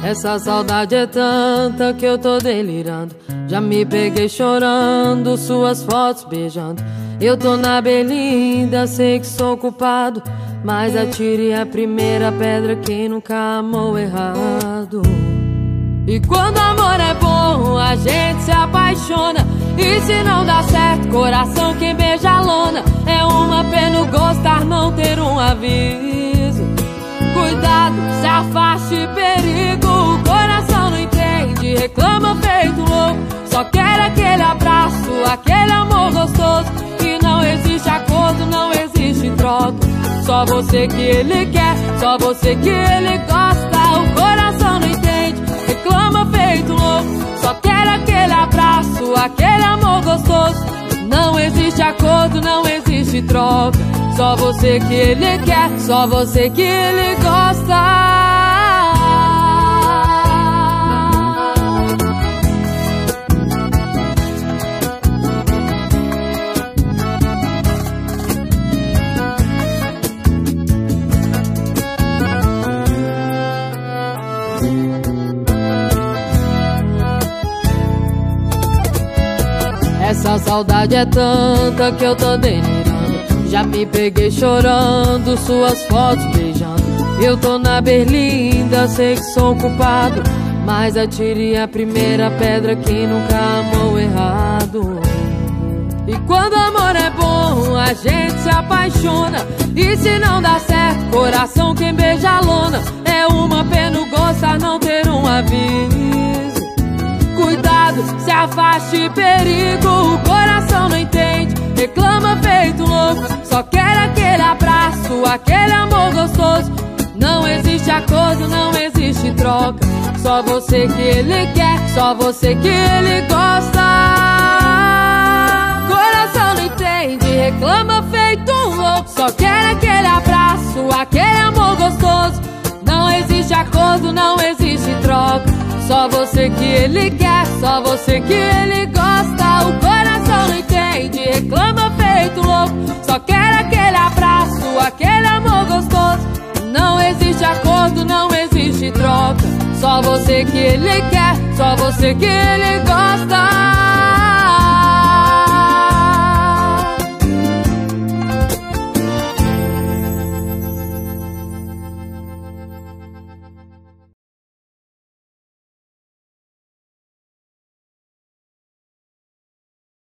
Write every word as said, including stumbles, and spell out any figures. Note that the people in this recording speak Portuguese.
Essa saudade é tanta que eu tô delirando. Já me peguei chorando, suas fotos beijando. Eu tô na berlinda, sei que sou culpado, mas atire a primeira pedra quem nunca amou errado. E quando amor é bom, a gente se apaixona. E se não dá certo, coração quem beija a lona. É uma pena gostar, não ter um aviso. Cuidado, se afaste, perigo. O coração não entende, reclama feito louco. Só quer aquele abraço, aquele amor gostoso. E não existe acordo, não existe troca. Só você que ele quer, só você que ele gosta. O coração não entende, reclama feito louco. Só quer aquele abraço, aquele amor gostoso. Não existe acordo, não existe troca. Só você que ele quer, só você que ele gosta. Essa saudade é tanta que eu tô delirando. Já me peguei chorando, suas fotos beijando. Eu tô na berlinda, sei que sou culpado, mas atire a primeira pedra quem nunca amou errado. E quando amor é bom, a gente se apaixona. E se não dá certo, coração quem beija a lona. É uma pena gostar, não ter um aviso. Cuidado, se afaste, perigo. O coração não entende, reclama feito louco. Só quer aquele abraço, aquele amor gostoso. Não existe acordo, não existe troca. Só você que ele quer, só você que ele gosta. Coração não entende, reclama feito louco. Só quer aquele abraço, aquele amor gostoso. Não existe acordo, não existe troca. Só você que ele quer, só você que ele gosta. O coração não entende, reclama feito louco. Só quer aquele abraço, aquele amor gostoso. Não existe acordo, não existe troca. Só você que ele quer, só você que ele gosta.